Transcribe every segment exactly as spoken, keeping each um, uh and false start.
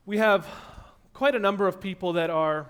We have quite a number of people that are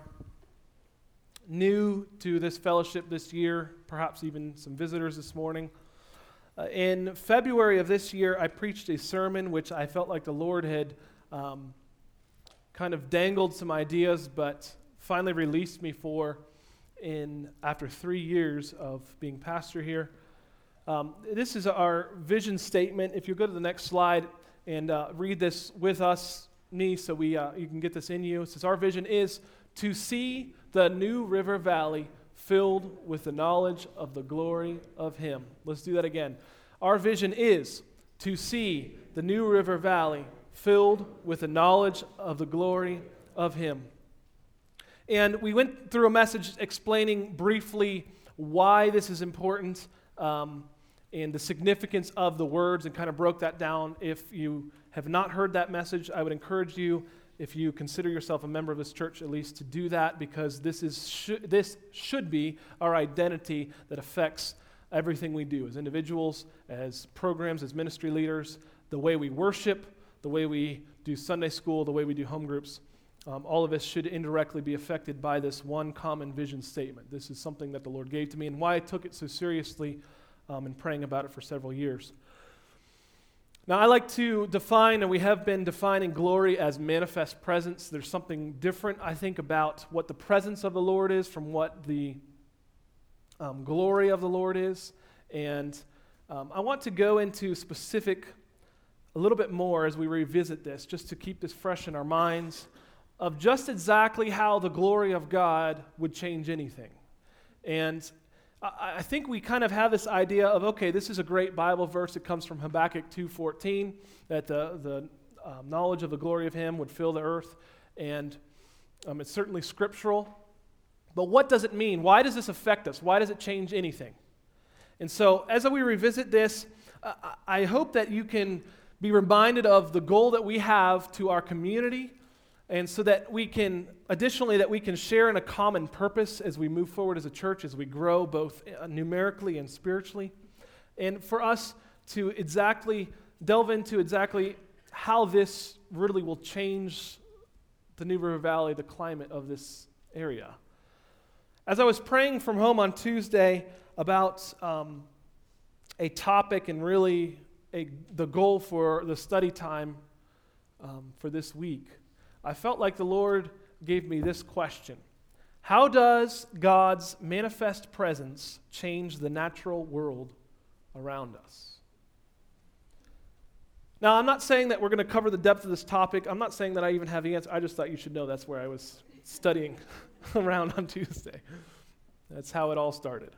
new to this fellowship this year, perhaps even some visitors this morning. Uh, in February of this year, I preached a sermon which I felt like the Lord had um, kind of dangled some ideas, but finally released me for in after three years of being pastor here. Um, this is our vision statement. If you go to the next slide and uh, read this with us, me, so we uh, you can get this in you. It says, our vision is to see the New River Valley filled with the knowledge of the glory of Him. Let's do that again. Our vision is to see the New River Valley filled with the knowledge of the glory of Him. And we went through a message explaining briefly why this is important um, and the significance of the words, and kind of broke that down. If you have not heard that message, I would encourage you, if you consider yourself a member of this church, at least to do that, because this is sh- this should be our identity that affects everything we do as individuals, as programs, as ministry leaders, the way we worship, the way we do Sunday school, the way we do home groups. Um, all of us should indirectly be affected by this one common vision statement. This is something that the Lord gave to me, and why I took it so seriously um, and praying about it for several years. Now, I like to define, and we have been defining glory as manifest presence. There's something different, I think, about what the presence of the Lord is from what the um, glory of the Lord is. And um, I want to go into specific a little bit more as we revisit this, just to keep this fresh in our minds, of just exactly how the glory of God would change anything. And I, I think we kind of have this idea of, okay, this is a great Bible verse. It comes from Habakkuk two fourteen, that the, the um, knowledge of the glory of Him would fill the earth. And um, it's certainly scriptural. But what does it mean? Why does this affect us? Why does it change anything? And so as we revisit this, uh, I hope that you can be reminded of the goal that we have to our community, and so that we can, additionally, that we can share in a common purpose as we move forward as a church, as we grow both numerically and spiritually. And for us to exactly delve into exactly how this really will change the New River Valley, the climate of this area. As I was praying from home on Tuesday about um, a topic and really a, the goal for the study time um, for this week, I felt like the Lord gave me this question. How does God's manifest presence change the natural world around us? Now, I'm not saying that we're going to cover the depth of this topic. I'm not saying that I even have the answer. I just thought you should know that's where I was studying around on Tuesday. That's how it all started.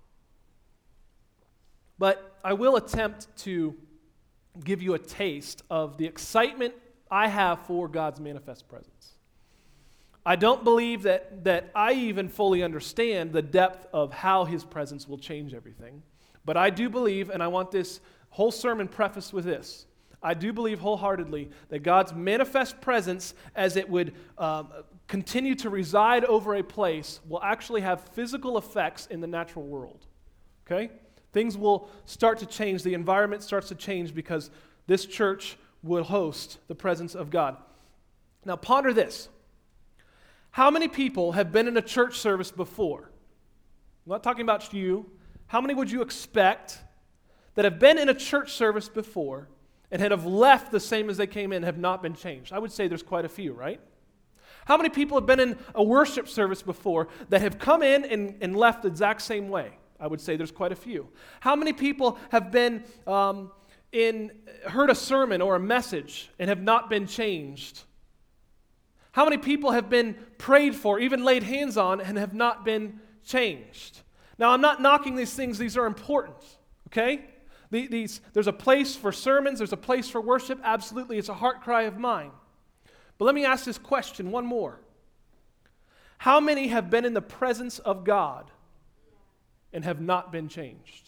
But I will attempt to give you a taste of the excitement I have for God's manifest presence. I don't believe that, that I even fully understand the depth of how His presence will change everything. But I do believe, and I want this whole sermon prefaced with this, I do believe wholeheartedly that God's manifest presence, as it would um, continue to reside over a place, will actually have physical effects in the natural world. Okay? Things will start to change. The environment starts to change because this church will host the presence of God. Now ponder this. How many people have been in a church service before? I'm not talking about you. How many would you expect that have been in a church service before and have left the same as they came in, have not been changed? I would say there's quite a few, right? How many people have been in a worship service before that have come in and, and left the exact same way? I would say there's quite a few. How many people have been um, in heard a sermon or a message and have not been changed? How many people have been prayed for, even laid hands on, and have not been changed? Now, I'm not knocking these things. These are important, okay? These, there's a place for sermons. There's a place for worship. Absolutely, it's a heart cry of mine. But let me ask this question, one more. How many have been in the presence of God and have not been changed?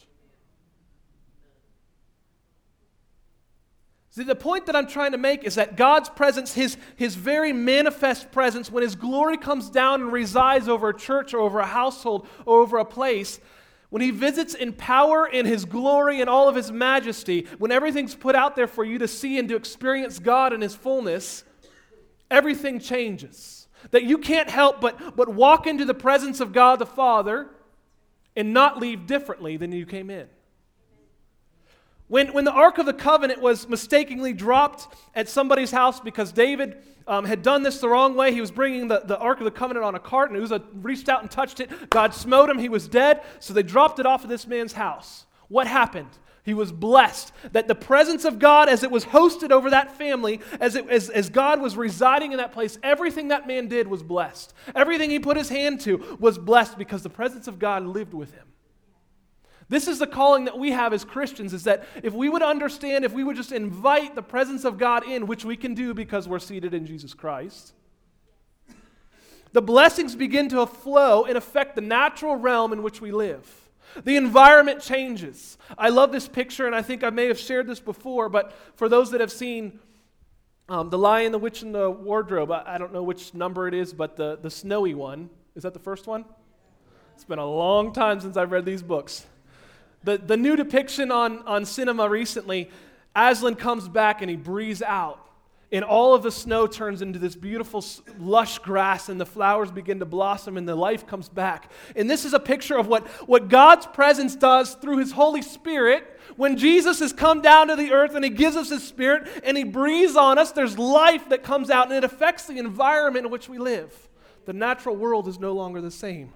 See, the point that I'm trying to make is that God's presence, His, His very manifest presence, when His glory comes down and resides over a church or over a household or over a place, when He visits in power in His glory and all of His majesty, when everything's put out there for you to see and to experience God in His fullness, everything changes. That you can't help but, but walk into the presence of God the Father and not leave differently than you came in. When, when the Ark of the Covenant was mistakenly dropped at somebody's house because David um, had done this the wrong way, he was bringing the, the Ark of the Covenant on a cart, and Uzzah reached out and touched it. God smote him. He was dead, so they dropped it off of this man's house. What happened? He was blessed that the presence of God, as it was hosted over that family, as, it, as, as God was residing in that place, everything that man did was blessed. Everything he put his hand to was blessed because the presence of God lived with him. This is the calling that we have as Christians, is that if we would understand, if we would just invite the presence of God in, which we can do because we're seated in Jesus Christ, the blessings begin to flow and affect the natural realm in which we live. The environment changes. I love this picture, and I think I may have shared this before, but for those that have seen um, The Lion, the Witch, and the Wardrobe, I, I don't know which number it is, but the, the snowy one. Is that the first one? It's been a long time since I've read these books. The, the new depiction on, on cinema recently, Aslan comes back and he breathes out. And all of the snow turns into this beautiful, lush grass, and the flowers begin to blossom, and the life comes back. And this is a picture of what, what God's presence does through His Holy Spirit. When Jesus has come down to the earth and He gives us His Spirit and He breathes on us, there's life that comes out, and it affects the environment in which we live. The natural world is no longer the same.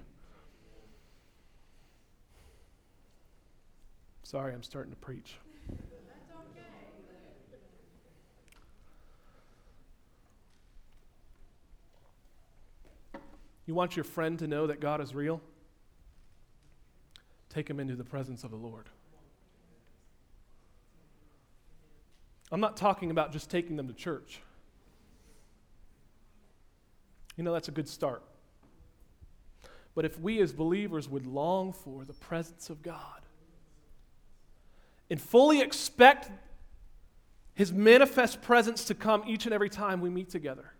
Sorry, I'm starting to preach. You want your friend to know that God is real? Take him into the presence of the Lord. I'm not talking about just taking them to church. You know, that's a good start. But if we as believers would long for the presence of God and fully expect His manifest presence to come each and every time we meet together,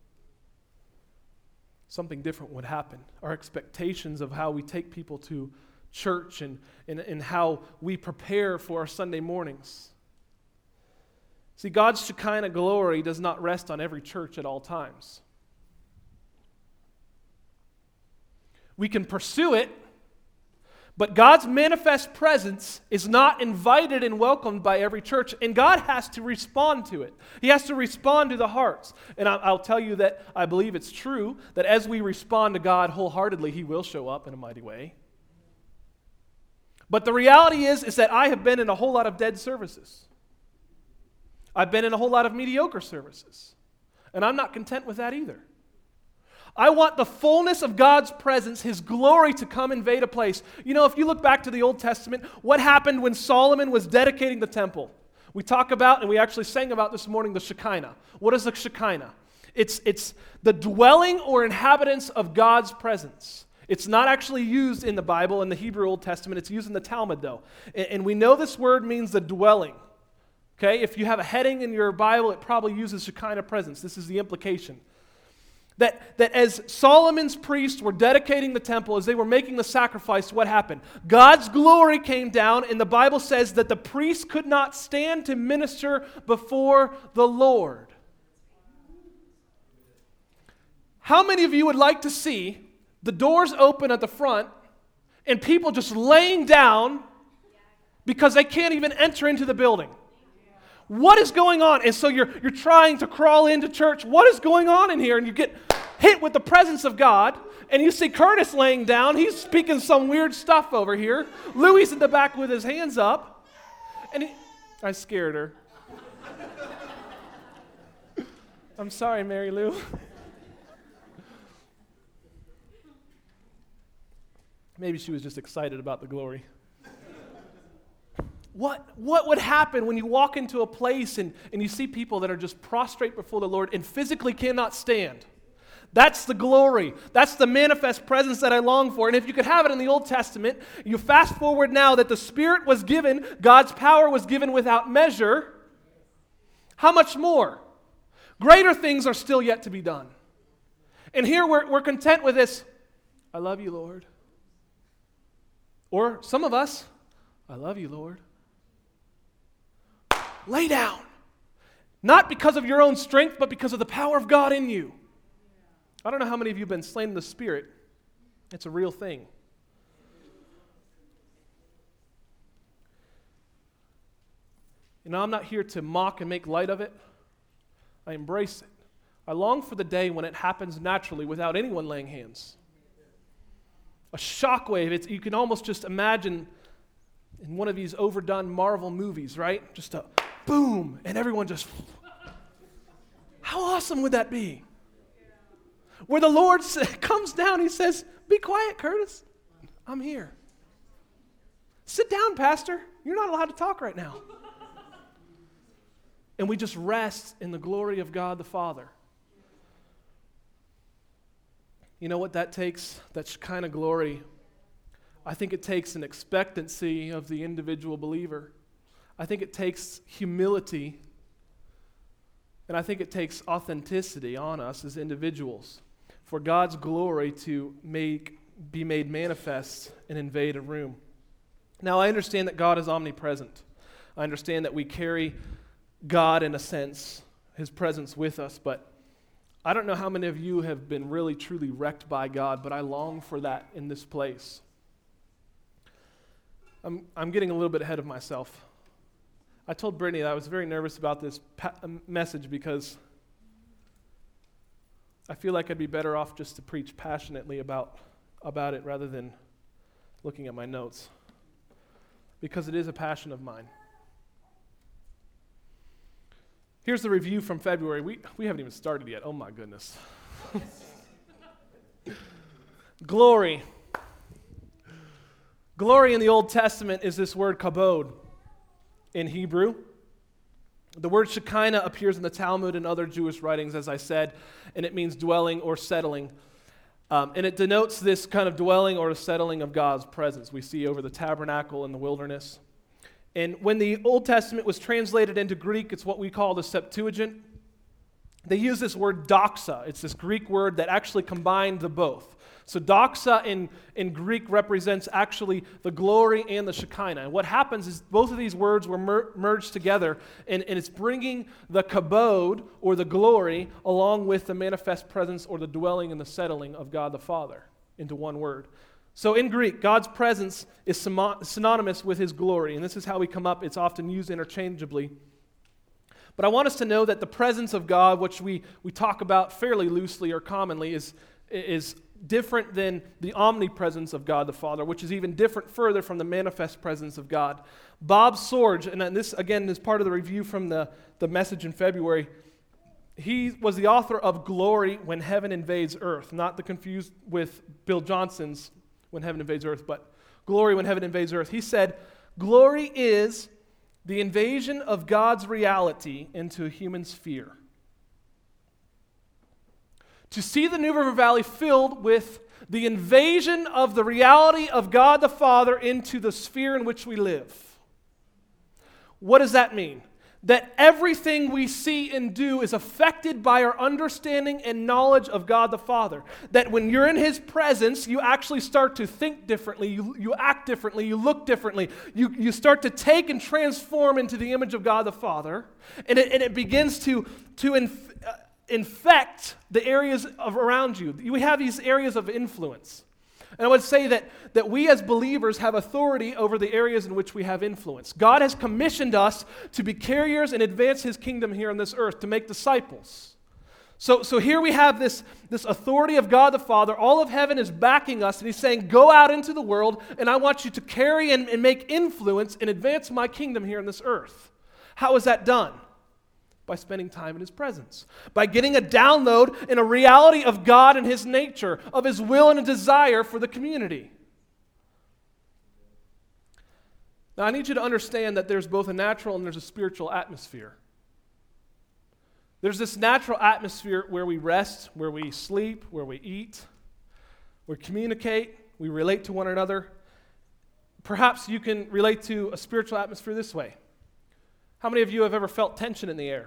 something different would happen. Our expectations of how we take people to church and, and, and how we prepare for our Sunday mornings. See, God's Shekinah glory does not rest on every church at all times. We can pursue it, but God's manifest presence is not invited and welcomed by every church, and God has to respond to it. He has to respond to the hearts. And I'll tell you that I believe it's true that as we respond to God wholeheartedly, He will show up in a mighty way. But the reality is, is that I have been in a whole lot of dead services. I've been in a whole lot of mediocre services, and I'm not content with that either. I want the fullness of God's presence, His glory, to come invade a place. You know, if you look back to the Old Testament, what happened when Solomon was dedicating the temple? We talk about, and we actually sang about this morning, the Shekinah. What is the Shekinah? It's, it's the dwelling or inhabitants of God's presence. It's not actually used in the Bible, in the Hebrew Old Testament. It's used in the Talmud, though. And, and we know this word means the dwelling. Okay? If you have a heading in your Bible, it probably uses Shekinah presence. This is the implication. That, that as Solomon's priests were dedicating the temple, as they were making the sacrifice, what happened? God's glory came down, and the Bible says that the priests could not stand to minister before the Lord. How many of you would like to see the doors open at the front and people just laying down because they can't even enter into the building? What is going on? And so you're, you're trying to crawl into church. What is going on in here? And you get hit with the presence of God, and you see Curtis laying down. He's speaking some weird stuff over here. Louie's in the back with his hands up. And he, I scared her. I'm sorry, Mary Lou. Maybe she was just excited about the glory. What, what would happen when you walk into a place and, and you see people that are just prostrate before the Lord and physically cannot stand? That's the glory. That's the manifest presence that I long for. And if you could have it in the Old Testament, you fast forward now that the Spirit was given, God's power was given without measure. How much more? Greater things are still yet to be done. And here we're, we're content with this, I love you, Lord. Or some of us, I love you, Lord. Lay down. Not because of your own strength, but because of the power of God in you. I don't know how many of you have been slain in the Spirit. It's a real thing. You know, I'm not here to mock and make light of it. I embrace it. I long for the day when it happens naturally without anyone laying hands. A shockwave, it's, you can almost just imagine in one of these overdone Marvel movies, right? Just a boom, and everyone just, how awesome would that be? Where the Lord comes down, he says, be quiet, Curtis. I'm here. Sit down, Pastor. You're not allowed to talk right now. And we just rest in the glory of God the Father. You know what that takes? That kind of glory. I think it takes an expectancy of the individual believer. I think it takes humility. And I think it takes authenticity on us as individuals for God's glory to make, be made manifest and invade a room. Now, I understand that God is omnipresent. I understand that we carry God, in a sense, his presence with us, but I don't know how many of you have been really, truly wrecked by God, but I long for that in this place. I'm, I'm getting a little bit ahead of myself. I told Brittany that I was very nervous about this pa- message because I feel like I'd be better off just to preach passionately about, about it rather than looking at my notes, because it is a passion of mine. Here's the review from February. We, we haven't even started yet. Oh my goodness. Glory. Glory in the Old Testament is this word kabod in Hebrew. The word Shekinah appears in the Talmud and other Jewish writings, as I said, and it means dwelling or settling. Um, and it denotes this kind of dwelling or settling of God's presence we see over the tabernacle in the wilderness. And when the Old Testament was translated into Greek, it's what we call the Septuagint. They use this word doxa. It's this Greek word that actually combined the both. So doxa in, in Greek represents actually the glory and the Shekinah. And what happens is both of these words were mer- merged together, and, and it's bringing the kabod, or the glory, along with the manifest presence or the dwelling and the settling of God the Father into one word. So in Greek, God's presence is synonymous with his glory, and this is how we come up. It's often used interchangeably. But I want us to know that the presence of God, which we, we talk about fairly loosely or commonly, is, is different than the omnipresence of God the Father, which is even different further from the manifest presence of God. Bob Sorge, and this again is part of the review from the, the message in February, he was the author of Glory When Heaven Invades Earth, not to confuse with Bill Johnson's When Heaven Invades Earth, but Glory When Heaven Invades Earth. He said, glory is the invasion of God's reality into a human sphere. To see the New River Valley filled with the invasion of the reality of God the Father into the sphere in which we live. What does that mean? That everything we see and do is affected by our understanding and knowledge of God the Father. That when you're in his presence, you actually start to think differently, you, you act differently, you look differently, you, you start to take and transform into the image of God the Father, and it, and it begins to, to inf, uh, infect the areas of around you. We have these areas of influence. And I would say that, that we as believers have authority over the areas in which we have influence. God has commissioned us to be carriers and advance his kingdom here on this earth, to make disciples. So, so here we have this, this authority of God the Father. All of heaven is backing us, and he's saying, go out into the world, and I want you to carry and, and make influence and advance my kingdom here on this earth. How is that done? By spending time in his presence, by getting a download in a reality of God and his nature, of his will and a desire for the community. Now, I need you to understand that there's both a natural and there's a spiritual atmosphere. There's this natural atmosphere where we rest, where we sleep, where we eat, we communicate, we relate to one another. Perhaps you can relate to a spiritual atmosphere this way. How many of you have ever felt tension in the air?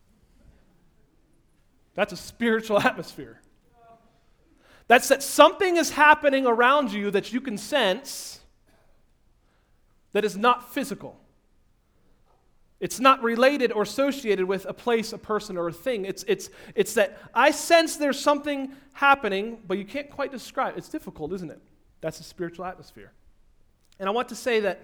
That's a spiritual atmosphere. That's that something is happening around you that you can sense that is not physical. It's not related or associated with a place, a person, or a thing. It's, it's, it's that I sense there's something happening, but you can't quite describe it. It's difficult, isn't it? That's a spiritual atmosphere. And I want to say that,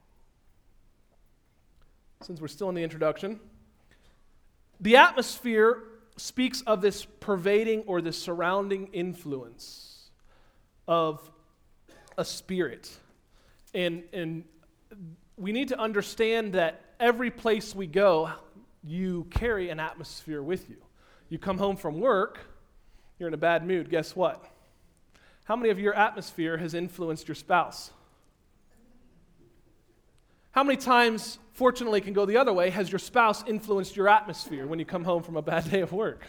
since we're still in the introduction, the atmosphere speaks of this pervading or this surrounding influence of a spirit. And, and we need to understand that every place we go, you carry an atmosphere with you. You come home from work, you're in a bad mood, guess what? How many of your atmosphere has influenced your spouse? How many times, fortunately, can go the other way, has your spouse influenced your atmosphere when you come home from a bad day of work?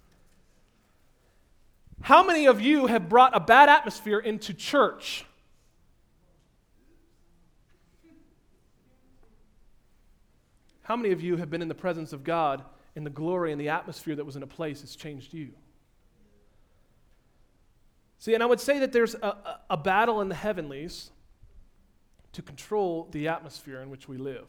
How many of you have brought a bad atmosphere into church? How many of you have been in the presence of God and the glory and the atmosphere that was in a place has changed you? See, and I would say that there's a, a, a battle in the heavenlies to control the atmosphere in which we live.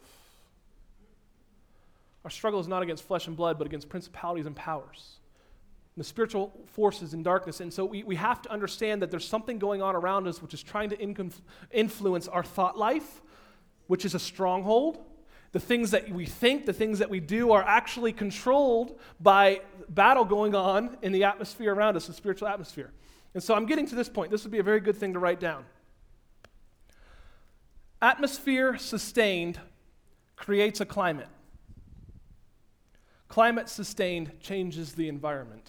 Our struggle is not against flesh and blood, but against principalities and powers, and the spiritual forces in darkness. And so we, we have to understand that there's something going on around us which is trying to inconf- influence our thought life, which is a stronghold. The things that we think, the things that we do are actually controlled by battle going on in the atmosphere around us, the spiritual atmosphere. And so I'm getting to this point. This would be a very good thing to write down. Atmosphere sustained creates a climate. Climate sustained changes the environment.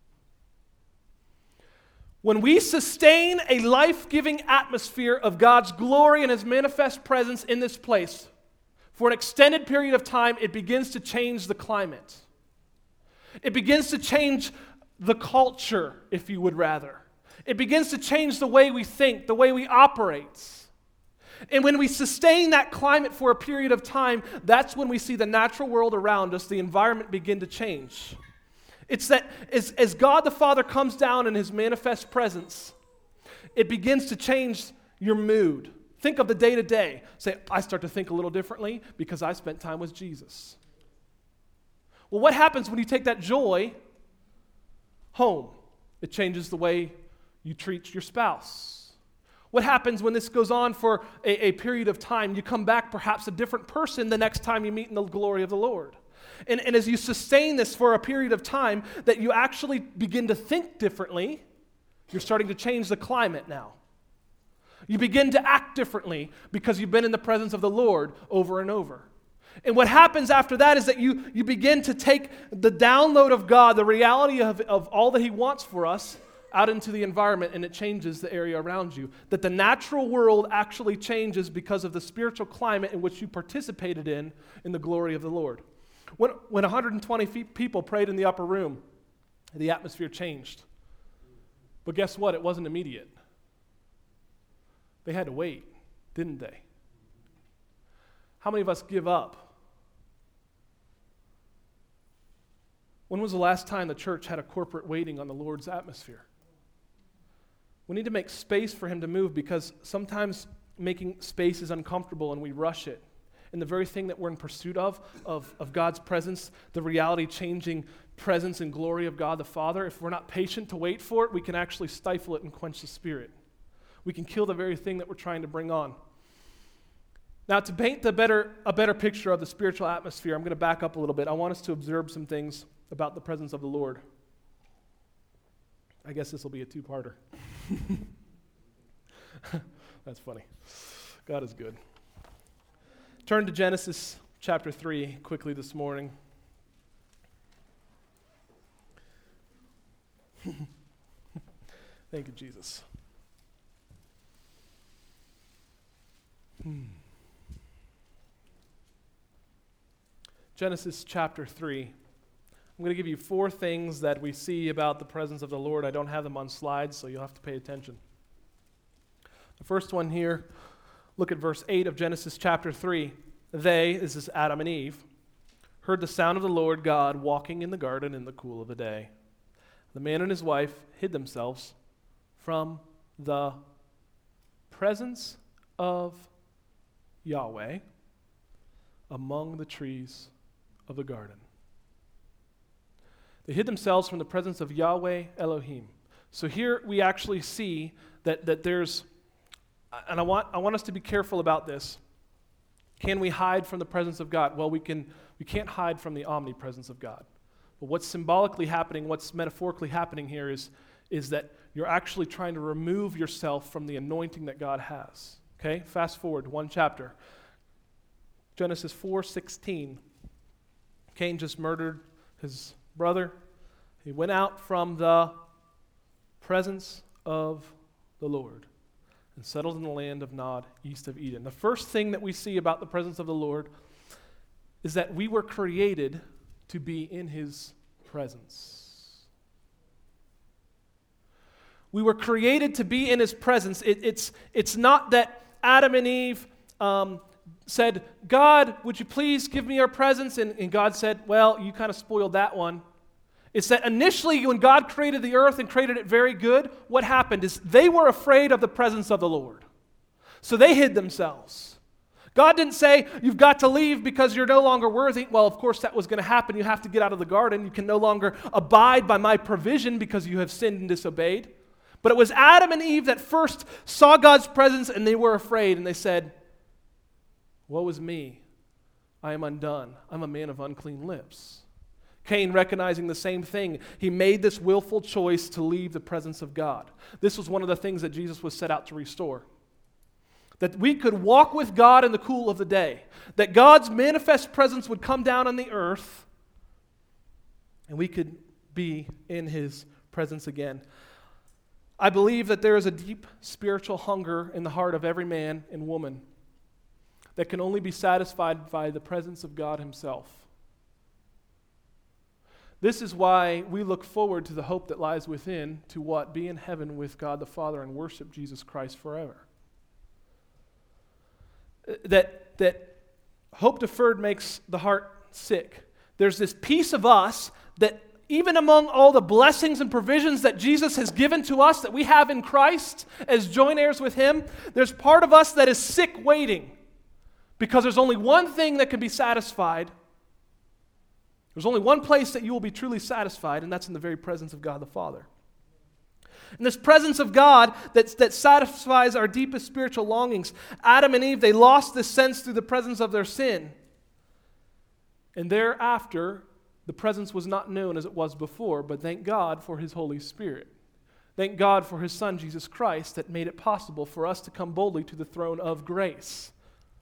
When we sustain a life-giving atmosphere of God's glory and His manifest presence in this place, for an extended period of time, it begins to change the climate. It begins to change the culture, if you would rather. It begins to change the way we think, the way we operate. And when we sustain that climate for a period of time, that's when we see the natural world around us, the environment begin to change. It's that as, as God the Father comes down in His manifest presence, it begins to change your mood. Think of the day-to-day. Say, I start to think a little differently because I spent time with Jesus. Well, what happens when you take that joy home? It changes the way you treat your spouse. What happens when this goes on for a, a period of time? You come back perhaps a different person the next time you meet in the glory of the Lord. And, and as you sustain this for a period of time, that you actually begin to think differently, you're starting to change the climate now. You begin to act differently because you've been in the presence of the Lord over and over. And what happens after that is that you, you begin to take the download of God, the reality of, of all that He wants for us, out into the environment, and it changes the area around you. That the natural world actually changes because of the spiritual climate in which you participated in, in the glory of the Lord. When, when one hundred twenty people prayed in the upper room, the atmosphere changed. But guess what? It wasn't immediate. They had to wait, didn't they? How many of us give up? When was the last time the church had a corporate waiting on the Lord's atmosphere? We need to make space for Him to move, because sometimes making space is uncomfortable and we rush it. And the very thing that we're in pursuit of, of, of God's presence, the reality-changing presence and glory of God the Father, if we're not patient to wait for it, we can actually stifle it and quench the Spirit. We can kill the very thing that we're trying to bring on. Now, to paint the better, a better picture of the spiritual atmosphere, I'm going to back up a little bit. I want us to observe some things about the presence of the Lord. I guess this will be a two-parter. That's funny. God is good. Turn to Genesis chapter three quickly this morning. Thank you, Jesus. Hmm. Genesis chapter three. I'm going to give you four things that we see about the presence of the Lord. I don't have them on slides, so you'll have to pay attention. The first one here, look at verse eight of Genesis chapter three. They, this is Adam and Eve, heard the sound of the Lord God walking in the garden in the cool of the day. The man and his wife hid themselves from the presence of Yahweh among the trees of the garden. They hid themselves from the presence of Yahweh Elohim. So here we actually see that, that there's, and I want, I want us to be careful about this. Can we hide from the presence of God? Well, we, can, we can't hide from the omnipresence of God. But what's symbolically happening, what's metaphorically happening here is, is that you're actually trying to remove yourself from the anointing that God has. Okay, fast forward one chapter. Genesis four sixteen. Cain just murdered his brother. He went out from the presence of the Lord and settled in the land of Nod, east of Eden. The first thing that we see about the presence of the Lord is that we were created to be in his presence. We were created to be in his presence. It, it's, it's not that Adam and Eve um, said, God, would you please give me your presence? And, and God said, well, you kind of spoiled that one. It's that initially when God created the earth and created it very good, what happened is they were afraid of the presence of the Lord. So they hid themselves. God didn't say, you've got to leave because you're no longer worthy. Well, of course that was going to happen. You have to get out of the garden. You can no longer abide by my provision because you have sinned and disobeyed. But it was Adam and Eve that first saw God's presence and they were afraid and they said, woe is me. I am undone. I'm a man of unclean lips. Cain, recognizing the same thing, he made this willful choice to leave the presence of God. This was one of the things that Jesus was set out to restore. That we could walk with God in the cool of the day. That God's manifest presence would come down on the earth and we could be in his presence again. I believe that there is a deep spiritual hunger in the heart of every man and woman that can only be satisfied by the presence of God himself. This is why we look forward to the hope that lies within, to what? Be in heaven with God the Father and worship Jesus Christ forever. That, that hope deferred makes the heart sick. There's this piece of us that even among all the blessings and provisions that Jesus has given to us that we have in Christ as joint heirs with him, there's part of us that is sick waiting because there's only one thing that can be satisfied. There's only one place that you will be truly satisfied, and that's in the very presence of God the Father. And this presence of God that, that satisfies our deepest spiritual longings. Adam and Eve, they lost this sense through the presence of their sin. And thereafter, the presence was not known as it was before, but thank God for his Holy Spirit. Thank God for his Son, Jesus Christ, that made it possible for us to come boldly to the throne of grace.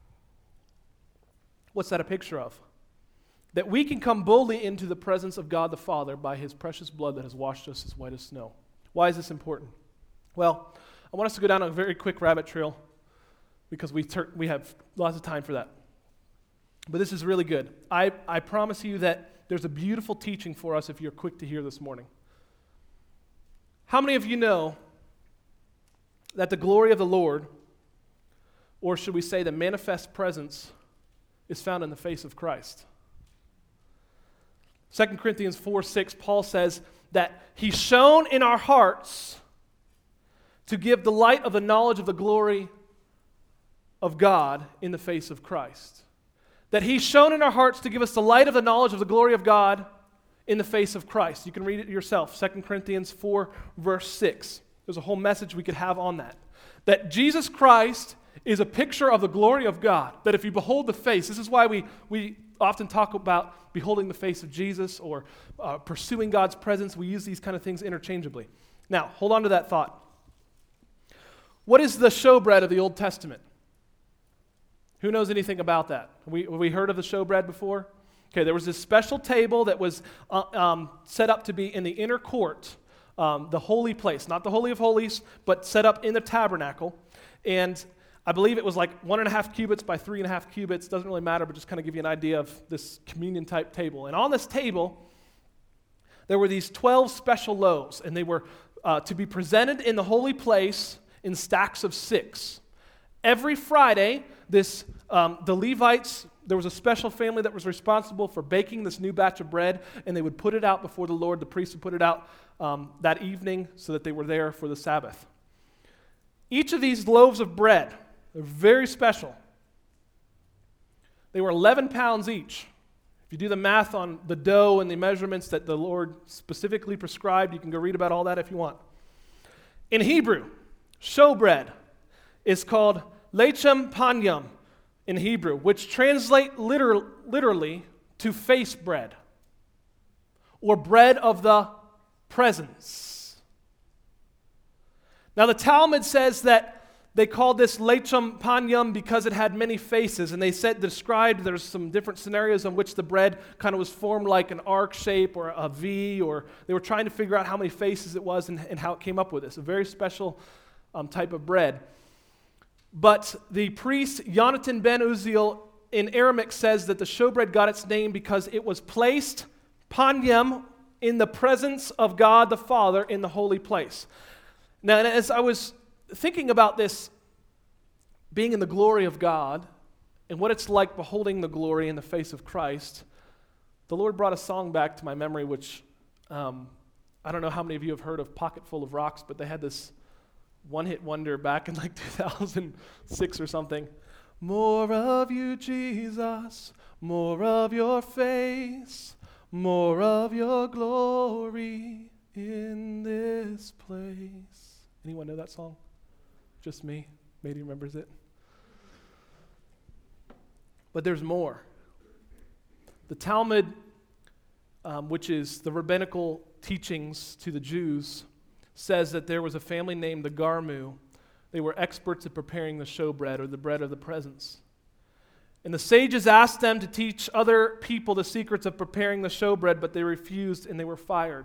What's that a picture of? That we can come boldly into the presence of God the Father by his precious blood that has washed us as white as snow. Why is this important? Well, I want us to go down a very quick rabbit trail because we ter- we have lots of time for that. But this is really good. I, I promise you that there's a beautiful teaching for us if you're quick to hear this morning. How many of you know that the glory of the Lord, or should we say the manifest presence, is found in the face of Christ? Second Corinthians four six, Paul says that he shone in our hearts to give the light of the knowledge of the glory of God in the face of Christ. That he shone in our hearts to give us the light of the knowledge of the glory of God in the face of Christ. You can read it yourself, Second Corinthians four, verse six. There's a whole message we could have on that. That Jesus Christ is a picture of the glory of God. That if you behold the face, this is why we, we often talk about beholding the face of Jesus or uh, pursuing God's presence. We use these kind of things interchangeably. Now, hold on to that thought. What is the showbread of the Old Testament? Who knows anything about that? Have we, have we heard of the showbread before? Okay, there was this special table that was uh, um, set up to be in the inner court, um, the holy place, not the Holy of Holies, but set up in the tabernacle. And I believe it was like one and a half cubits by three and a half cubits. Doesn't really matter, but just kind of give you an idea of this communion type table. And on this table, there were these twelve special loaves, and they were uh, to be presented in the holy place in stacks of six. Every Friday, this um, the Levites, there was a special family that was responsible for baking this new batch of bread, and they would put it out before the Lord. The priest would put it out um, that evening so that they were there for the Sabbath. Each of these loaves of bread, they're very special. They were eleven pounds each. If you do the math on the dough and the measurements that the Lord specifically prescribed, you can go read about all that if you want. In Hebrew, showbread is called lechem panyam in Hebrew, which translate literal, literally to face bread, or bread of the presence. Now the Talmud says that they called this lechem panyam because it had many faces, and they said described there's some different scenarios in which the bread kind of was formed like an arc shape or a V, or they were trying to figure out how many faces it was and, and how it came up with this. A very special um, type of bread. But the priest Yonatan ben Uziel in Aramaic says that the showbread got its name because it was placed panyam in the presence of God the Father in the holy place. Now, as I was thinking about this being in the glory of God and what it's like beholding the glory in the face of Christ, the Lord brought a song back to my memory, which um, I don't know how many of you have heard of Pocket Full of Rocks, but they had this one-hit wonder back in like two thousand six or something. More of you, Jesus, more of your face, more of your glory in this place. Anyone know that song? Just me. Maybe remembers it. But there's more. The Talmud, um, which is the rabbinical teachings to the Jews, says that there was a family named the Garmu. They were experts at preparing the showbread, or the bread of the presence. And the sages asked them to teach other people the secrets of preparing the showbread, but they refused and they were fired.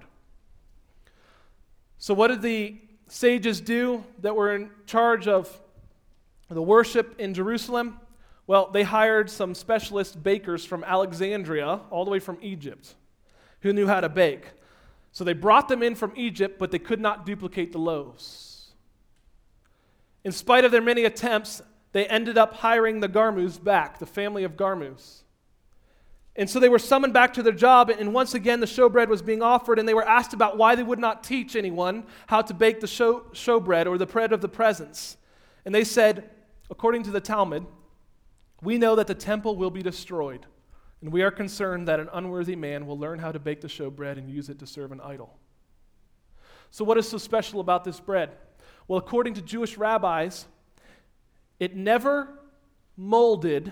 So what did the sages do that were in charge of the worship in Jerusalem? Well, they hired some specialist bakers from Alexandria, all the way from Egypt, who knew how to bake. So they brought them in from Egypt, but they could not duplicate the loaves. In spite of their many attempts, they ended up hiring the Garmus back, the family of Garmus. And so they were summoned back to their job, and once again the showbread was being offered, and they were asked about why they would not teach anyone how to bake the show, showbread, or the bread of the presence. And they said, according to the Talmud, we know that the temple will be destroyed, and we are concerned that an unworthy man will learn how to bake the showbread and use it to serve an idol. So what is so special about this bread? Well, according to Jewish rabbis, it never molded,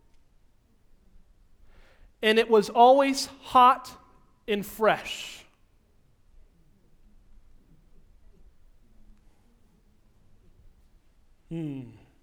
and it was always hot and fresh. Hmm.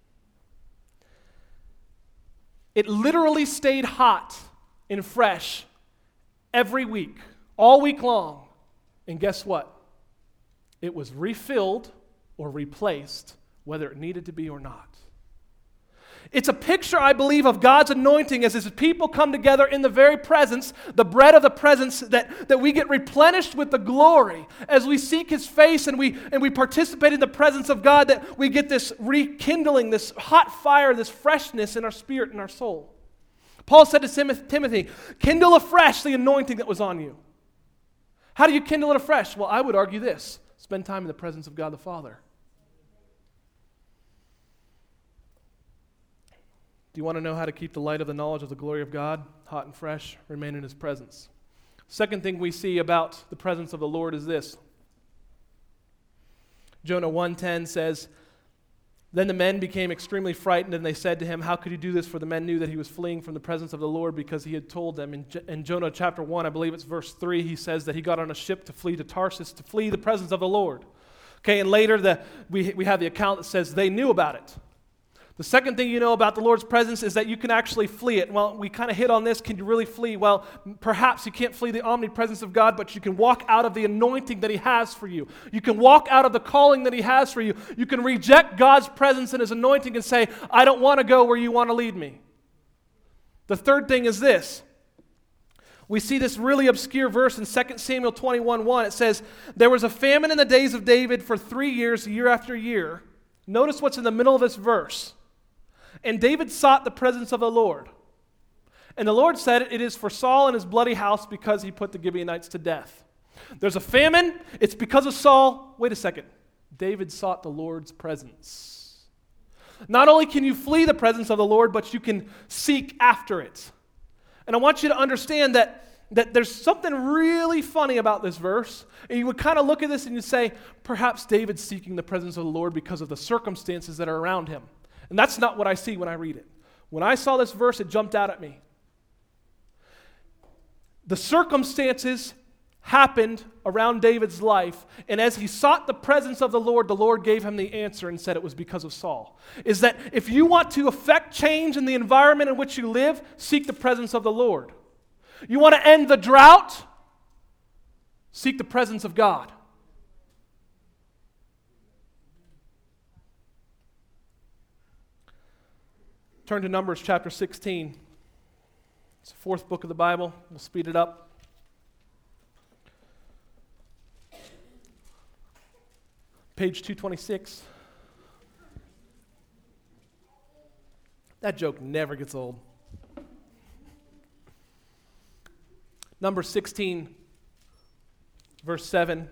It literally stayed hot and fresh every week, all week long. And guess what? It was refilled or replaced, whether it needed to be or not. It's a picture, I believe, of God's anointing as his people come together in the very presence, the bread of the presence, that, that we get replenished with the glory as we seek his face and we, and we participate in the presence of God, that we get this rekindling, this hot fire, this freshness in our spirit and our soul. Paul said to Timothy, kindle afresh the anointing that was on you. How do you kindle it afresh? Well, I would argue this: spend time in the presence of God the Father. Do you want to know how to keep the light of the knowledge of the glory of God hot and fresh? Remain in his presence. Second thing we see about the presence of the Lord is this. Jonah one ten says, then the men became extremely frightened, and they said to him, how could you do this? For the men knew that he was fleeing from the presence of the Lord, because he had told them. In, J- in Jonah chapter one, I believe it's verse three, he says that he got on a ship to flee to Tarsus, to flee the presence of the Lord. Okay, and later the, we, we have the account that says they knew about it. The second thing you know about the Lord's presence is that you can actually flee it. Well, we kind of hit on this. Can you really flee? Well, perhaps you can't flee the omnipresence of God, but you can walk out of the anointing that he has for you. You can walk out of the calling that he has for you. You can reject God's presence and his anointing and say, I don't want to go where you want to lead me. The third thing is this. We see this really obscure verse in Second Samuel twenty-one one. It says, there was a famine in the days of David for three years, year after year. Notice what's in the middle of this verse. And David sought the presence of the Lord. And the Lord said, it is for Saul and his bloody house, because he put the Gibeonites to death. There's a famine. It's because of Saul. Wait a second. David sought the Lord's presence. Not only can you flee the presence of the Lord, but you can seek after it. And I want you to understand that, that there's something really funny about this verse. And you would kind of look at this and you'd say, perhaps David's seeking the presence of the Lord because of the circumstances that are around him. And that's not what I see when I read it. When I saw this verse, it jumped out at me. The circumstances happened around David's life, and as he sought the presence of the Lord, the Lord gave him the answer and said it was because of Saul. Is that if you want to affect change in the environment in which you live, seek the presence of the Lord. You want to end the drought? Seek the presence of God. Turn to Numbers chapter sixteen. It's the fourth book of the Bible. We'll speed it up. Page two twenty-six. That joke never gets old. Number sixteen, verse seven.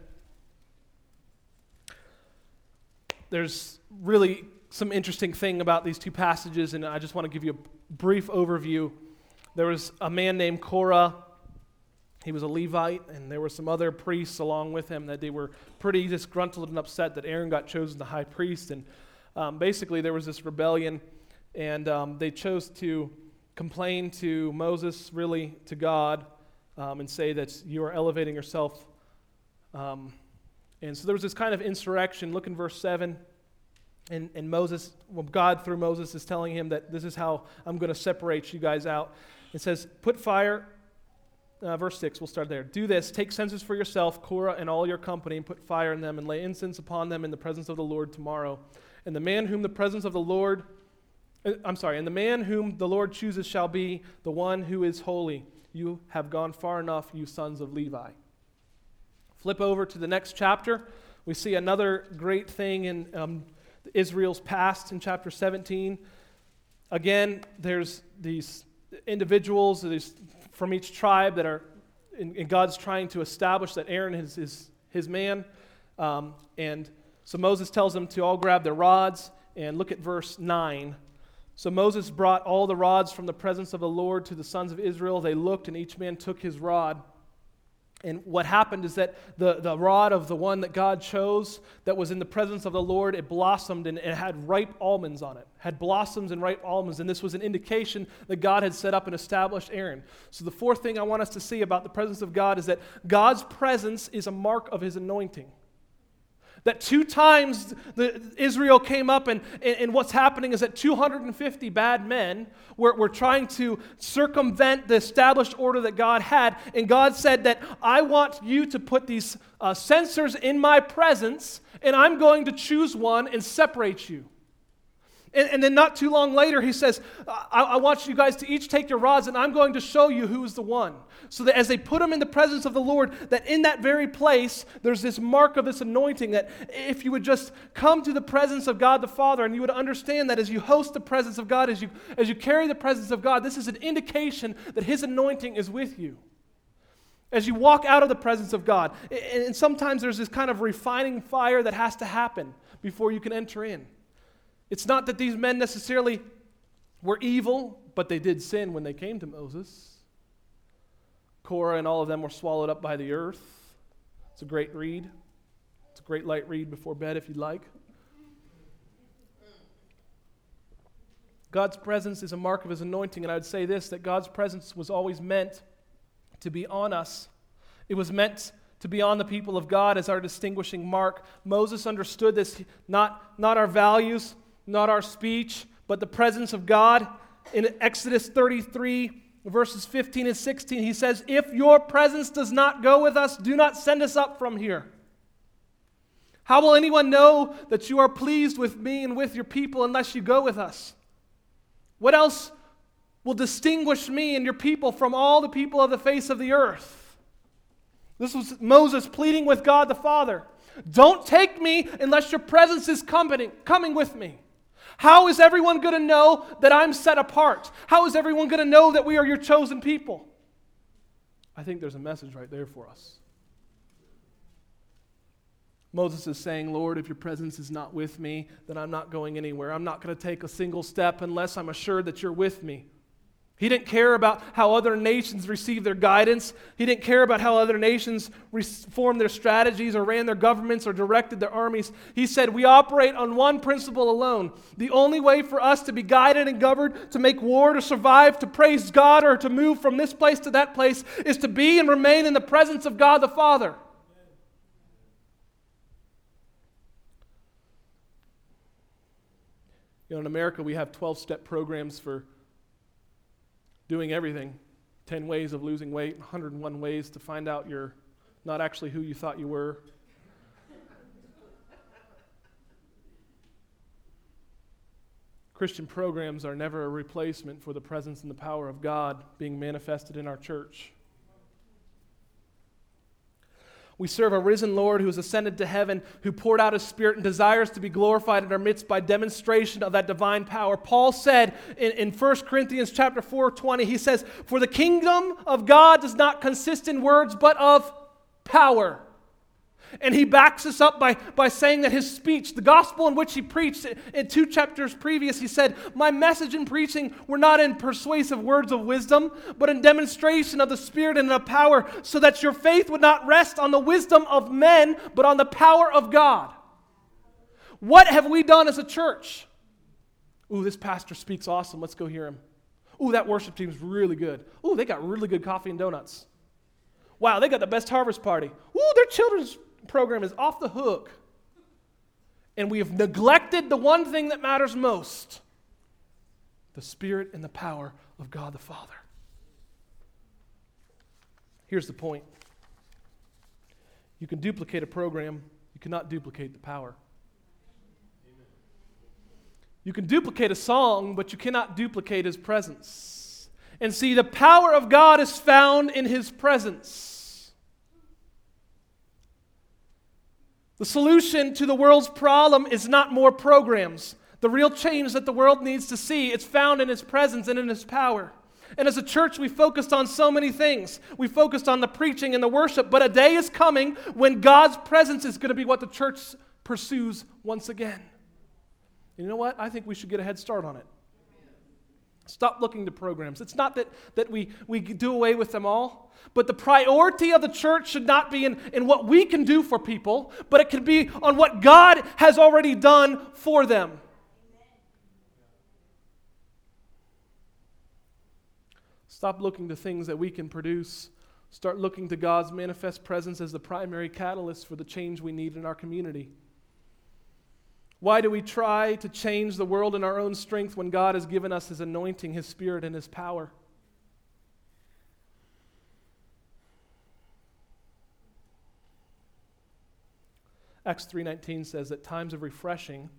There's really some interesting thing about these two passages, and I just want to give you a brief overview. There was a man named Korah. He was a Levite, and there were some other priests along with him that they were pretty disgruntled and upset that Aaron got chosen the high priest. And um, basically there was this rebellion, and um, they chose to complain to Moses, really to God, um, and say that you are elevating yourself. Um, and so there was this kind of insurrection. Look in verse seven. And, and Moses, well, God through Moses is telling him that this is how I'm going to separate you guys out. It says, put fire... Uh, verse six, we'll start there. Do this, take censers for yourself, Korah and all your company, and put fire in them, and lay incense upon them in the presence of the Lord tomorrow. And the man whom the presence of the Lord, uh, I'm sorry, and the man whom the Lord chooses shall be the one who is holy. You have gone far enough, you sons of Levi. Flip over to the next chapter. We see another great thing in um, Israel's past in chapter seventeen. Again, there's these individuals, these from each tribe that are, and, and God's trying to establish that Aaron is his, his man. Um, and so Moses tells them to all grab their rods, and look at verse nine. So Moses brought all the rods from the presence of the Lord to the sons of Israel. They looked, and each man took his rod. And what happened is that the, the rod of the one that God chose that was in the presence of the Lord, it blossomed and it had ripe almonds on it. Had blossoms and ripe almonds. And this was an indication that God had set up and established Aaron. So the fourth thing I want us to see about the presence of God is that God's presence is a mark of his anointing. That two times the, Israel came up, and, and, and what's happening is that two hundred fifty bad men were, were trying to circumvent the established order that God had. And God said that I want you to put these uh, censers in my presence, and I'm going to choose one and separate you. And, and then not too long later, he says, I, I want you guys to each take your rods, and I'm going to show you who is the one. So that as they put them in the presence of the Lord, that in that very place, there's this mark of this anointing, that if you would just come to the presence of God the Father, and you would understand that as you host the presence of God, as you, as you carry the presence of God, this is an indication that his anointing is with you. As you walk out of the presence of God. And, and sometimes there's this kind of refining fire that has to happen before you can enter in. It's not that these men necessarily were evil, but they did sin when they came to Moses. Korah and all of them were swallowed up by the earth. It's a great read. It's a great light read before bed if you'd like. God's presence is a mark of his anointing, and I would say this, that God's presence was always meant to be on us. It was meant to be on the people of God as our distinguishing mark. Moses understood this, not, not our values, not our speech, but the presence of God. In Exodus thirty-three, verses fifteen and sixteen, he says, if your presence does not go with us, do not send us up from here. How will anyone know that you are pleased with me and with your people unless you go with us? What else will distinguish me and your people from all the people of the face of the earth? This was Moses pleading with God the Father. Don't take me unless your presence is coming, coming with me. How is everyone going to know that I'm set apart? How is everyone going to know that we are your chosen people? I think there's a message right there for us. Moses is saying, Lord, if your presence is not with me, then I'm not going anywhere. I'm not going to take a single step unless I'm assured that you're with me. He didn't care about how other nations received their guidance. He didn't care about how other nations formed their strategies or ran their governments or directed their armies. He said, we operate on one principle alone. The only way for us to be guided and governed, to make war, to survive, to praise God, or to move from this place to that place is to be and remain in the presence of God the Father. You know, in America, we have twelve-step programs for doing everything. ten ways of losing weight, one hundred one ways to find out you're not actually who you thought you were. Christian programs are never a replacement for the presence and the power of God being manifested in our church. We serve a risen Lord who has ascended to heaven, who poured out His Spirit and desires to be glorified in our midst by demonstration of that divine power. Paul said in, in First Corinthians chapter four, twenty, he says, for the kingdom of God does not consist in words, but of power. And he backs us up by, by saying that his speech, the gospel in which he preached in two chapters previous, he said, my message and preaching were not in persuasive words of wisdom, but in demonstration of the Spirit and of power, so that your faith would not rest on the wisdom of men, but on the power of God. What have we done as a church? Ooh, this pastor speaks awesome. Let's go hear him. Ooh, that worship team's really good. Ooh, they got really good coffee and donuts. Wow, they got the best harvest party. Ooh, their children's program is off the hook. And we have neglected the one thing that matters most: the Spirit and the power of God the Father. Here's the point. You can duplicate a program, you cannot duplicate the power. You can duplicate a song, but you cannot duplicate His presence. And see, the power of God is found in His presence. The solution to the world's problem is not more programs. The real change that the world needs to see, it's found in His presence and in His power. And as a church, we focused on so many things. We focused on the preaching and the worship, but a day is coming when God's presence is going to be what the church pursues once again. And you know what? I think we should get a head start on it. Stop looking to programs. It's not that, that we, we do away with them all, but the priority of the church should not be in, in what we can do for people, but it can be on what God has already done for them. Stop looking to things that we can produce. Start looking to God's manifest presence as the primary catalyst for the change we need in our community. Why do we try to change the world in our own strength when God has given us His anointing, His Spirit, and His power? Acts three nineteen says that times of refreshing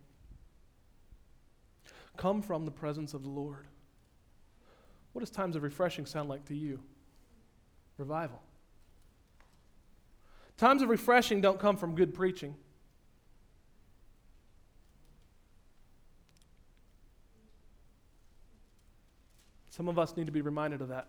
come from the presence of the Lord. What does times of refreshing sound like to you? Revival. Times of refreshing don't come from good preaching. Some of us need to be reminded of that.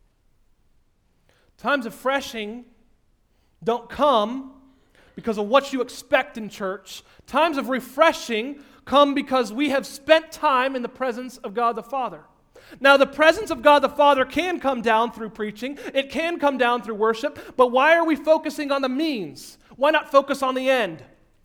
Times of refreshing don't come because of what you expect in church. Times of refreshing come because we have spent time in the presence of God the Father. Now, the presence of God the Father can come down through preaching. It can come down through worship. But why are we focusing on the means? Why not focus on the end?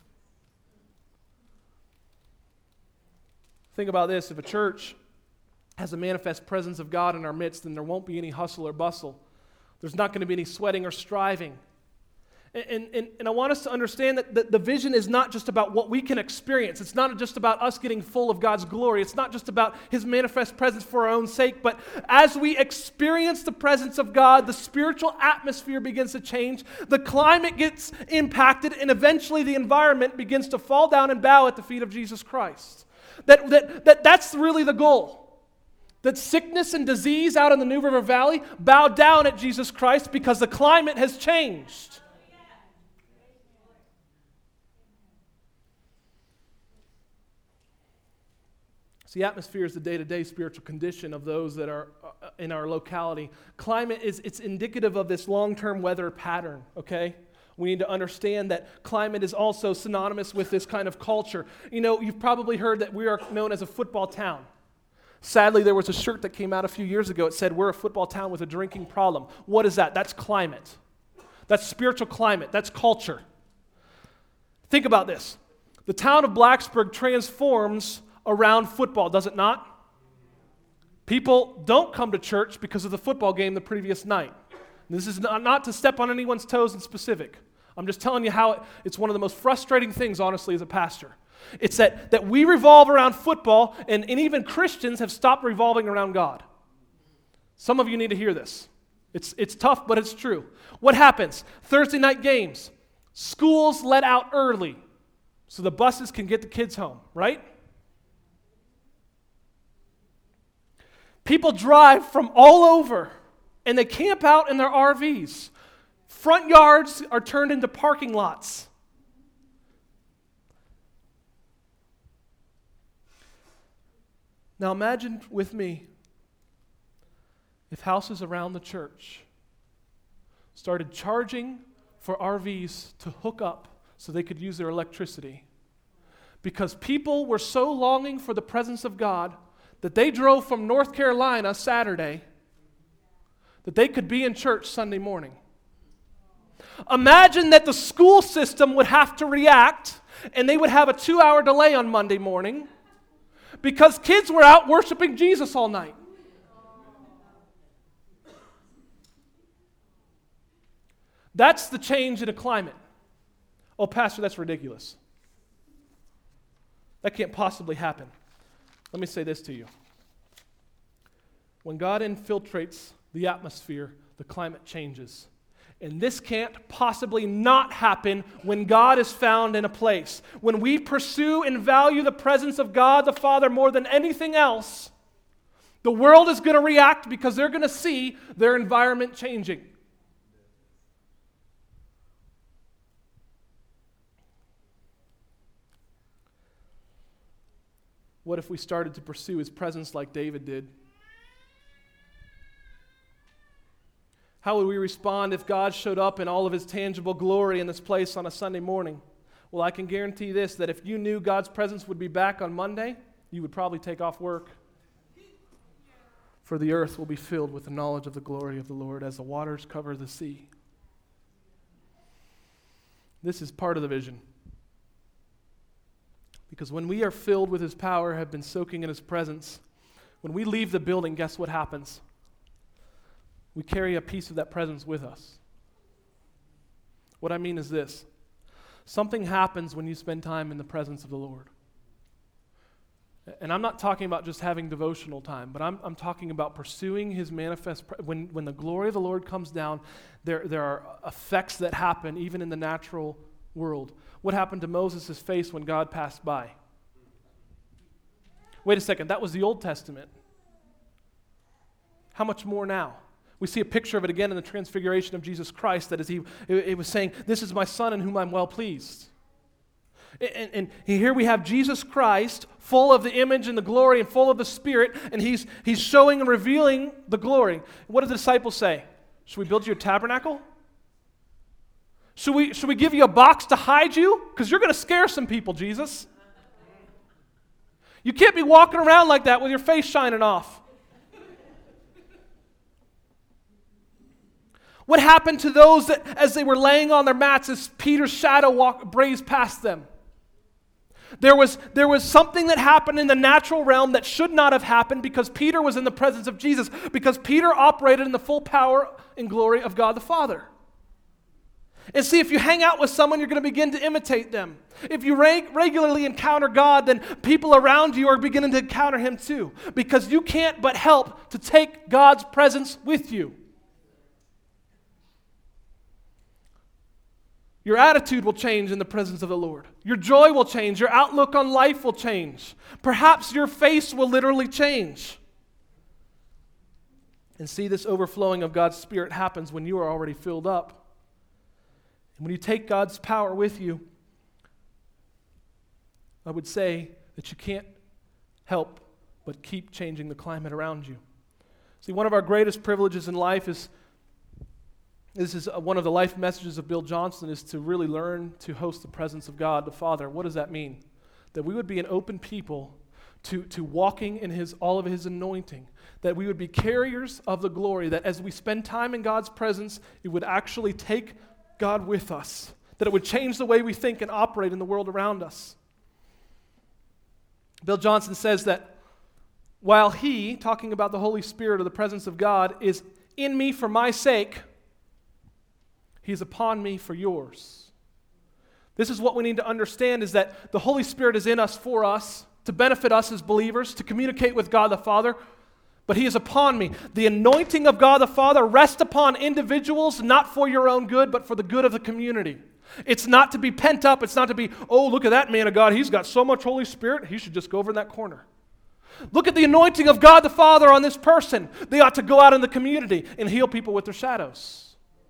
Think about this. If a church has a manifest presence of God in our midst, then there won't be any hustle or bustle. There's not going to be any sweating or striving. And, and, and I want us to understand that the, the vision is not just about what we can experience. It's not just about us getting full of God's glory. It's not just about His manifest presence for our own sake. But as we experience the presence of God, the spiritual atmosphere begins to change. The climate gets impacted, and eventually the environment begins to fall down and bow at the feet of Jesus Christ. That, that, that, that's really the goal. That sickness and disease out in the New River Valley bow down at Jesus Christ because the climate has changed. See, atmosphere is the day-to-day spiritual condition of those that are in our locality. Climate is it's indicative of this long-term weather pattern, okay? We need to understand that climate is also synonymous with this kind of culture. You know, you've probably heard that we are known as a football town. Sadly, there was a shirt that came out a few years ago. It said, we're a football town with a drinking problem. What is that? That's climate. That's spiritual climate. That's culture. Think about this. The town of Blacksburg transforms around football, does it not? People don't come to church because of the football game the previous night. This is not, not to step on anyone's toes in specific. I'm just telling you how it, it's one of the most frustrating things, honestly, as a pastor. It's that, that we revolve around football, and, and even Christians have stopped revolving around God. Some of you need to hear this. It's, it's tough, but it's true. What happens? Thursday night games. Schools let out early so the buses can get the kids home, right? People drive from all over, and they camp out in their R Vs. Front yards are turned into parking lots. Now imagine with me if houses around the church started charging for R Vs to hook up so they could use their electricity. Because people were so longing for the presence of God that they drove from North Carolina Saturday that they could be in church Sunday morning. Imagine that the school system would have to react and they would have a two-hour delay on Monday morning because kids were out worshiping Jesus all night. That's the change in a climate. Oh, Pastor, that's ridiculous. That can't possibly happen. Let me say this to you. When God infiltrates the atmosphere, the climate changes. And this can't possibly not happen when God is found in a place. When we pursue and value the presence of God the Father more than anything else, the world is going to react because they're going to see their environment changing. What if we started to pursue His presence like David did? How would we respond if God showed up in all of His tangible glory in this place on a Sunday morning? Well, I can guarantee this, that if you knew God's presence would be back on Monday, you would probably take off work. For the earth will be filled with the knowledge of the glory of the Lord as the waters cover the sea. This is part of the vision. Because when we are filled with His power, have been soaking in His presence, when we leave the building, guess what happens? We carry a piece of that presence with us. What I mean is this. Something happens when you spend time in the presence of the Lord. And I'm not talking about just having devotional time, but I'm, I'm talking about pursuing His manifest. Pre- when, when the glory of the Lord comes down, there, there are effects that happen even in the natural world. What happened to Moses' face when God passed by? Wait a second, that was the Old Testament. How much more now? We see a picture of it again in the transfiguration of Jesus Christ, that is, he, it, it was saying, this is my Son in whom I'm well pleased. And, and here we have Jesus Christ, full of the image and the glory and full of the Spirit, and he's, he's showing and revealing the glory. What did the disciples say? Should we build you a tabernacle? Should we, should we give you a box to hide you? Because you're going to scare some people, Jesus. You can't be walking around like that with your face shining off. What happened to those that, as they were laying on their mats, as Peter's shadow walked, blazed past them? There was, there was something that happened in the natural realm that should not have happened because Peter was in the presence of Jesus, because Peter operated in the full power and glory of God the Father. And see, if you hang out with someone, you're going to begin to imitate them. If you reg- regularly encounter God, then people around you are beginning to encounter Him too, because you can't but help to take God's presence with you. Your attitude will change in the presence of the Lord. Your joy will change. Your outlook on life will change. Perhaps your face will literally change. And see, this overflowing of God's Spirit happens when you are already filled up. And when you take God's power with you, I would say that you can't help but keep changing the climate around you. See, one of our greatest privileges in life is This is uh, one of the life messages of Bill Johnson, is to really learn to host the presence of God the Father. What does that mean? That we would be an open people to, to walking in his all of his anointing, that we would be carriers of the glory, that as we spend time in God's presence, it would actually take God with us, that it would change the way we think and operate in the world around us. Bill Johnson says that while he, talking about the Holy Spirit or the presence of God, is in me for my sake, he is upon me for yours. This is what we need to understand, is that the Holy Spirit is in us for us, to benefit us as believers, to communicate with God the Father, but he is upon me. The anointing of God the Father rests upon individuals, not for your own good, but for the good of the community. It's not to be pent up. It's not to be, oh, look at that man of God. He's got so much Holy Spirit, he should just go over in that corner. Look at the anointing of God the Father on this person. They ought to go out in the community and heal people with their shadows.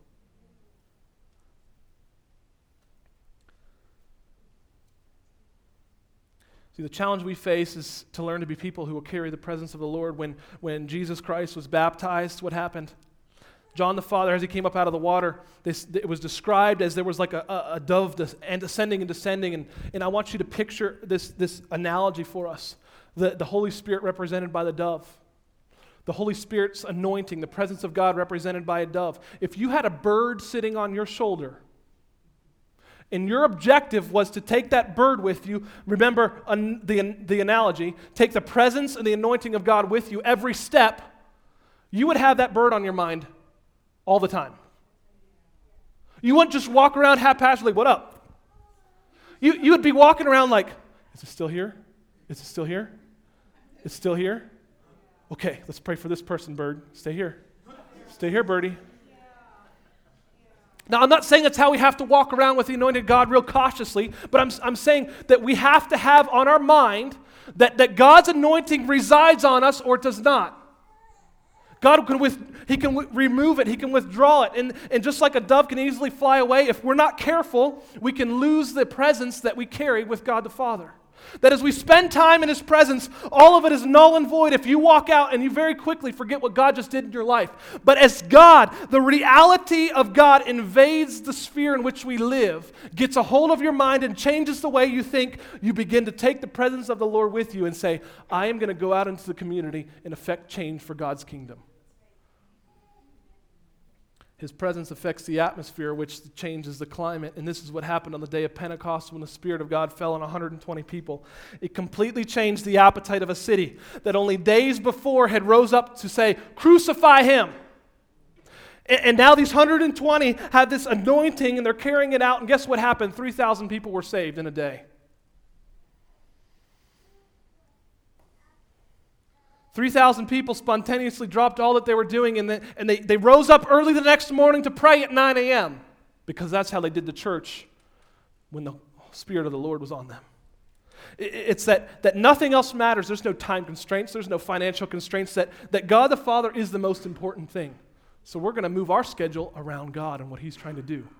See, the challenge we face is to learn to be people who will carry the presence of the Lord. When, when Jesus Christ was baptized, what happened? John the Father, as he came up out of the water, this, it was described as there was like a, a, a dove des- and ascending and descending. And, and I want you to picture this, this analogy for us. The, the Holy Spirit represented by the dove. The Holy Spirit's anointing, the presence of God represented by a dove. If you had a bird sitting on your shoulder, and your objective was to take that bird with you, remember an, the, the analogy, take the presence and the anointing of God with you every step, you would have that bird on your mind all the time. You wouldn't just walk around haphazardly, what up? You, you would be walking around like, is it still here? Is it still here? It's still here? Okay, let's pray for this person, bird. Stay here. Stay here, birdie. Now, I'm not saying that's how we have to walk around with the anointed God real cautiously, but I'm, I'm saying that we have to have on our mind that, that God's anointing resides on us or it does not. God can with, he can w- remove it, he can withdraw it, and, and just like a dove can easily fly away, if we're not careful, we can lose the presence that we carry with God the Father. That as we spend time in his presence, all of it is null and void if you walk out and you very quickly forget what God just did in your life. But as God, the reality of God invades the sphere in which we live, gets a hold of your mind and changes the way you think, you begin to take the presence of the Lord with you and say, I am going to go out into the community and affect change for God's kingdom. His presence affects the atmosphere, which changes the climate. And this is what happened on the day of Pentecost when the Spirit of God fell on one hundred twenty people. It completely changed the appetite of a city that only days before had rose up to say, crucify him. And now these one hundred twenty have this anointing and they're carrying it out. And guess what happened? three thousand people were saved in a day. three thousand people spontaneously dropped all that they were doing and, the, and they, they rose up early the next morning to pray at nine a.m. because that's how they did the church when the Spirit of the Lord was on them. It, it's that, that nothing else matters. There's no time constraints. There's no financial constraints. That, that God the Father is the most important thing. So we're going to move our schedule around God and what he's trying to do.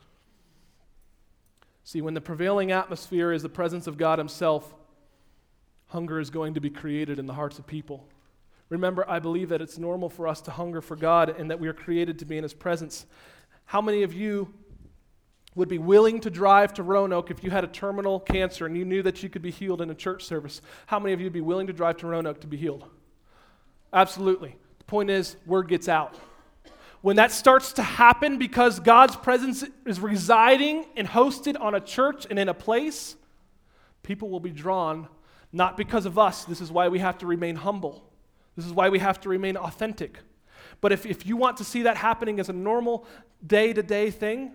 See, when the prevailing atmosphere is the presence of God himself, hunger is going to be created in the hearts of people. Remember, I believe that it's normal for us to hunger for God and that we are created to be in his presence. How many of you would be willing to drive to Roanoke if you had a terminal cancer and you knew that you could be healed in a church service? How many of you would be willing to drive to Roanoke to be healed? Absolutely. The point is, word gets out. When that starts to happen because God's presence is residing and hosted on a church and in a place, people will be drawn. Not because of us. This is why we have to remain humble. This is why we have to remain authentic. But if, if you want to see that happening as a normal day-to-day thing,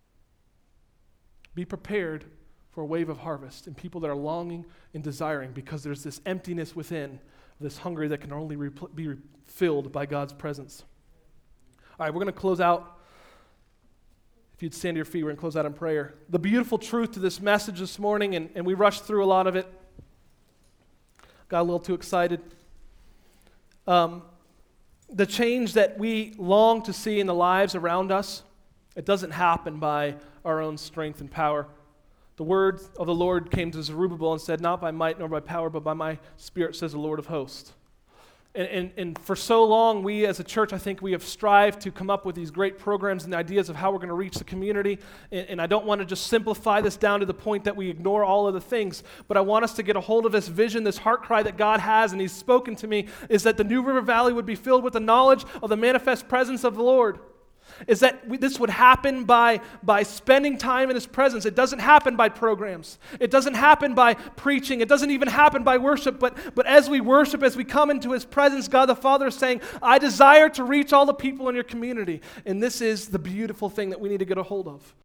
be prepared for a wave of harvest and people that are longing and desiring because there's this emptiness within, this hunger that can only re- be filled by God's presence. All right, we're going to close out. If you'd stand to your feet, we're going to close out in prayer. The beautiful truth to this message this morning, and, and we rushed through a lot of it, got a little too excited. Um, the change that we long to see in the lives around us, it doesn't happen by our own strength and power. The word of the Lord came to Zerubbabel and said, not by might nor by power, but by my Spirit, says the Lord of hosts. And, and, and for so long, we as a church, I think we have strived to come up with these great programs and ideas of how we're going to reach the community. And, and I don't want to just simplify this down to the point that we ignore all of the things, but I want us to get a hold of this vision, this heart cry that God has, and He's spoken to me, is that the New River Valley would be filled with the knowledge of the manifest presence of the Lord. Is that we, this would happen by, by spending time in His presence. It doesn't happen by programs. It doesn't happen by preaching. It doesn't even happen by worship. But, but as we worship, as we come into His presence, God the Father is saying, I desire to reach all the people in your community. And this is the beautiful thing that we need to get a hold of.